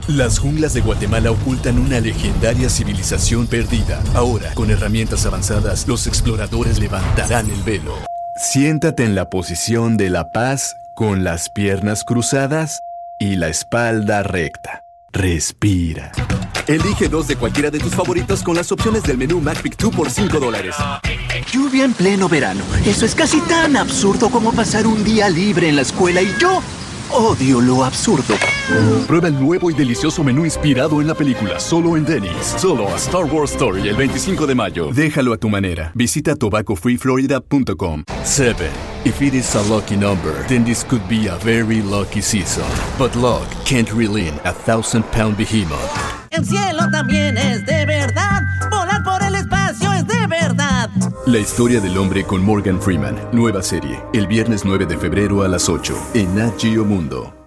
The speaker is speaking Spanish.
Las junglas de Guatemala ocultan una legendaria civilización perdida. Ahora, con herramientas avanzadas, los exploradores levantarán el velo. Siéntate en la posición de la paz, con las piernas cruzadas y la espalda recta. Respira. Elige 2 de cualquiera de tus favoritos con las opciones del menú McPick 2 por $5. Lluvia en pleno verano. Eso es casi tan absurdo como pasar un día libre en la escuela y yo odio lo absurdo. Prueba el nuevo y delicioso menú inspirado en la película, solo en Denny's. Solo a Star Wars Story el 25 de mayo. Déjalo a tu manera. Visita tobaccofreeflorida.com. 7. If it is a lucky number, then this could be a very lucky season. But luck can't reel in a 1,000-pound behemoth. El cielo también es de verdad. Volar por el espacio es de verdad. La historia del hombre con Morgan Freeman. Nueva serie. El viernes 9 de febrero a las 8 en Nat Geo Mundo.